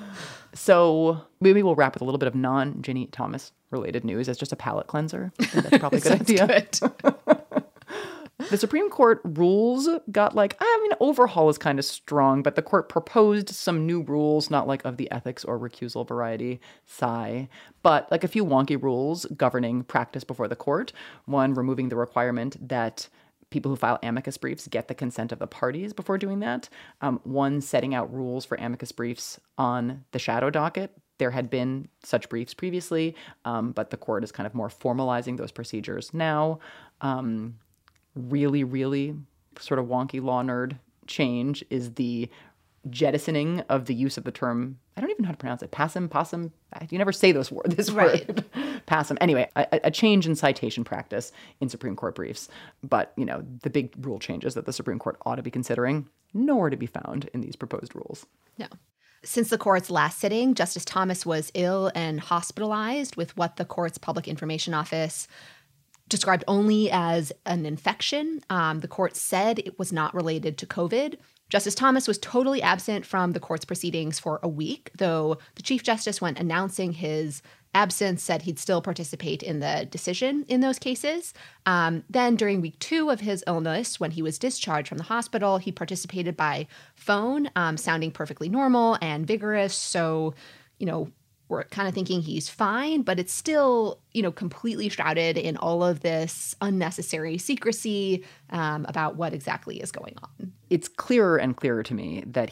So maybe we'll wrap with a little bit of non-Ginny Thomas related news as just a palate cleanser. I think that's probably a good idea. Good. The Supreme Court rules got overhaul is kind of strong, but the court proposed some new rules, not like of the ethics or recusal variety, sigh, but like a few wonky rules governing practice before the court. One, removing the requirement that people who file amicus briefs get the consent of the parties before doing that. One, setting out rules for amicus briefs on the shadow docket. There had been such briefs previously, but the court is kind of more formalizing those procedures now. Really, really sort of wonky law nerd change is the jettisoning of the use of the term, I don't even know how to pronounce it, possum. You never say this word. Possum. Anyway, a change in citation practice in Supreme Court briefs. But, the big rule changes that the Supreme Court ought to be considering, nowhere to be found in these proposed rules. No. Since the court's last sitting, Justice Thomas was ill and hospitalized with what the court's Public Information Office described only as an infection. The court said it was not related to COVID. Justice Thomas was totally absent from the court's proceedings for a week, though the Chief Justice, when announcing his absence, said he'd still participate in the decision in those cases. Then during week 2 of his illness, when he was discharged from the hospital, he participated by phone, sounding perfectly normal and vigorous. So, we're kind of thinking he's fine, but it's still, completely shrouded in all of this unnecessary secrecy about what exactly is going on. It's clearer and clearer to me that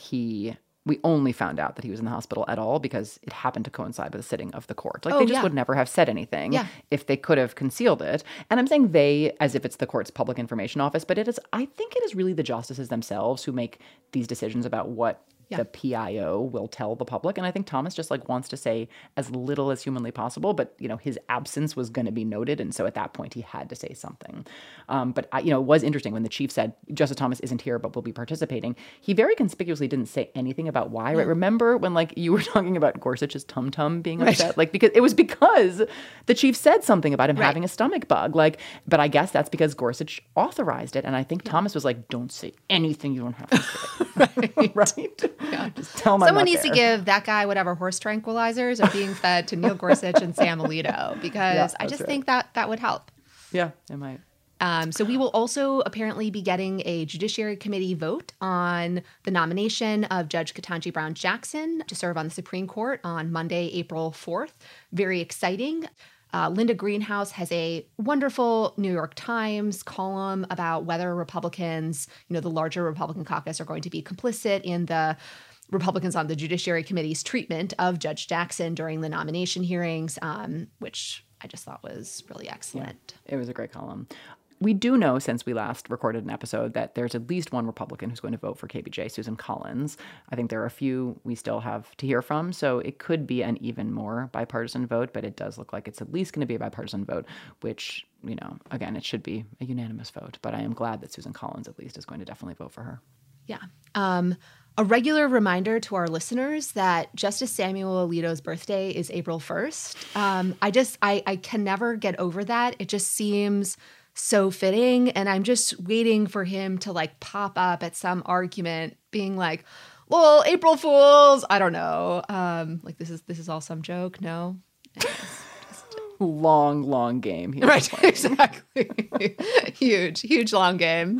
we only found out that he was in the hospital at all because it happened to coincide with the sitting of the court. They just would never have said anything if they could have concealed it. And I'm saying they as if it's the court's Public Information Office, but I think it is really the justices themselves who make these decisions about what the PIO will tell the public. And I think Thomas just wants to say as little as humanly possible, but his absence was going to be noted. And so at that point he had to say something. But it was interesting when the chief said, Justice Thomas isn't here, but will be participating. He very conspicuously didn't say anything about why, right? Remember when you were talking about Gorsuch's tum-tum being upset? Because the chief said something about him having a stomach bug. But I guess that's because Gorsuch authorized it. And I think Thomas was like, don't say anything you don't have to say. right? Yeah. Just tell him someone needs to give that guy whatever horse tranquilizers are being fed to Neil Gorsuch and Sam Alito, because I just think that would help. Yeah, it might. So we will also apparently be getting a Judiciary Committee vote on the nomination of Judge Ketanji Brown Jackson to serve on the Supreme Court on Monday, April 4th. Very exciting. Linda Greenhouse has a wonderful New York Times column about whether Republicans, the larger Republican caucus, are going to be complicit in the Republicans on the Judiciary Committee's treatment of Judge Jackson during the nomination hearings, which I just thought was really excellent. Yeah, it was a great column. We do know, since we last recorded an episode, that there's at least one Republican who's going to vote for KBJ, Susan Collins. I think there are a few we still have to hear from, so it could be an even more bipartisan vote, but it does look like it's at least going to be a bipartisan vote, which, again, it should be a unanimous vote. But I am glad that Susan Collins at least is going to definitely vote for her. Yeah. A regular reminder to our listeners that Justice Samuel Alito's birthday is April 1st. I can never get over that. It just seems so fitting. And I'm just waiting for him to pop up at some argument being like, well, April Fools. I don't know. This is all some joke. No. Long game here. Right, exactly. huge long game.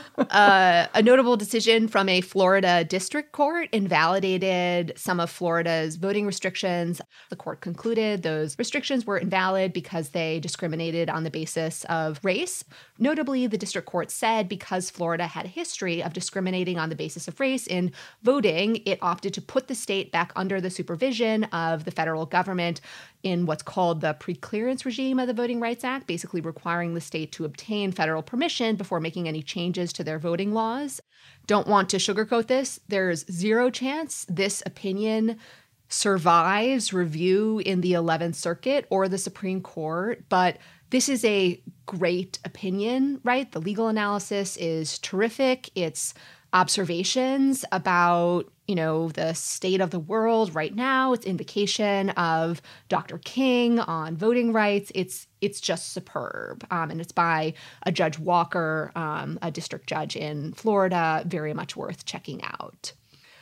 A notable decision from a Florida district court invalidated some of Florida's voting restrictions. The court concluded those restrictions were invalid because they discriminated on the basis of race. Notably, the district court said because Florida had a history of discriminating on the basis of race in voting, it opted to put the state back under the supervision of the federal government in what's called the preclearance regime of the Voting Rights Act, basically requiring the state to obtain federal permission before making any changes to their voting laws. Don't want to sugarcoat this. There's zero chance this opinion survives review in the 11th Circuit or the Supreme Court, but this is a great opinion, right? The legal analysis is terrific. It's observations about, the state of the world right now. It's invocation of Dr. King on voting rights. It's just superb. And it's by a Judge Walker, a district judge in Florida, very much worth checking out.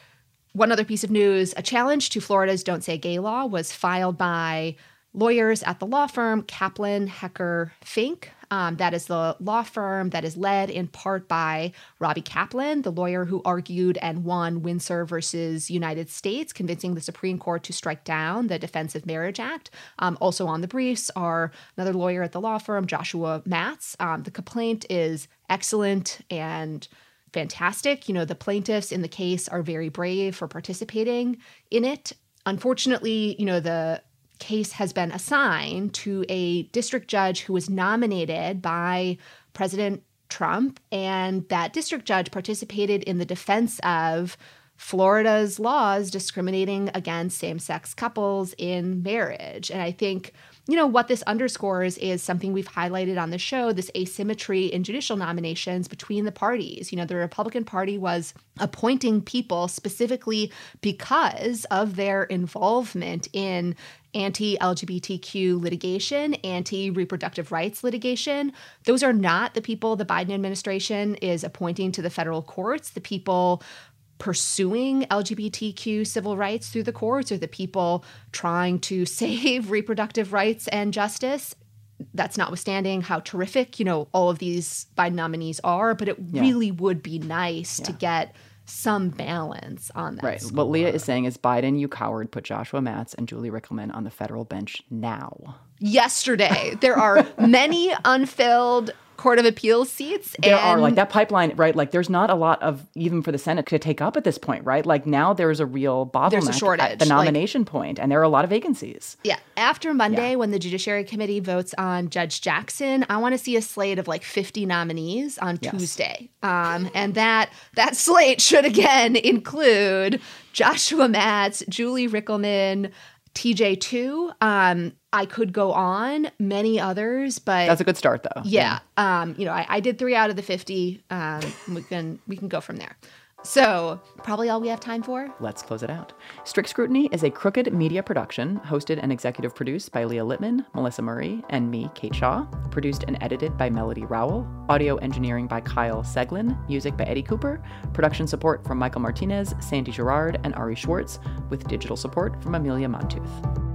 One other piece of news, a challenge to Florida's Don't Say Gay law was filed by lawyers at the law firm Kaplan, Hecker, Fink. That is the law firm that is led in part by Robbie Kaplan, the lawyer who argued and won Windsor versus United States, convincing the Supreme Court to strike down the Defense of Marriage Act. Also on the briefs are another lawyer at the law firm, Joshua Matz. The complaint is excellent and fantastic. The plaintiffs in the case are very brave for participating in it. Unfortunately, the case has been assigned to a district judge who was nominated by President Trump, and that district judge participated in the defense of Florida's laws discriminating against same-sex couples in marriage. And I think, what this underscores is something we've highlighted on the show, this asymmetry in judicial nominations between the parties. The Republican Party was appointing people specifically because of their involvement in anti-LGBTQ litigation, anti-reproductive rights litigation. Those are not the people the Biden administration is appointing to the federal courts. The people pursuing LGBTQ civil rights through the courts or the people trying to save reproductive rights and justice. That's notwithstanding how terrific, all of these Biden nominees are, but it really would be nice to get some balance on that. Right. What Leah is saying is, Biden, you coward, put Joshua Matz and Julie Rickleman on the federal bench now. Yesterday. There are many unfilled Court of Appeals seats. There are, that pipeline, right? There's not a lot of, even for the Senate to take up at this point, right? Now there's a real bottleneck there's a shortage. At the nomination point, and there are a lot of vacancies. Yeah. After Monday, when the Judiciary Committee votes on Judge Jackson, I want to see a slate of 50 nominees on Tuesday. And that slate should again include Joshua Matz, Julie Rickleman, TJ2. I could go on, many others, but that's a good start, though. Yeah. I did 3 out of the 50. We can go from there. So probably all we have time for. Let's close it out. Strict Scrutiny is a Crooked Media production, hosted and executive produced by Leah Littman, Melissa Murray, and me, Kate Shaw. Produced and edited by Melody Rowell. Audio engineering by Kyle Seglin. Music by Eddie Cooper. Production support from Michael Martinez, Sandy Girard, and Ari Schwartz, with digital support from Amelia Montooth.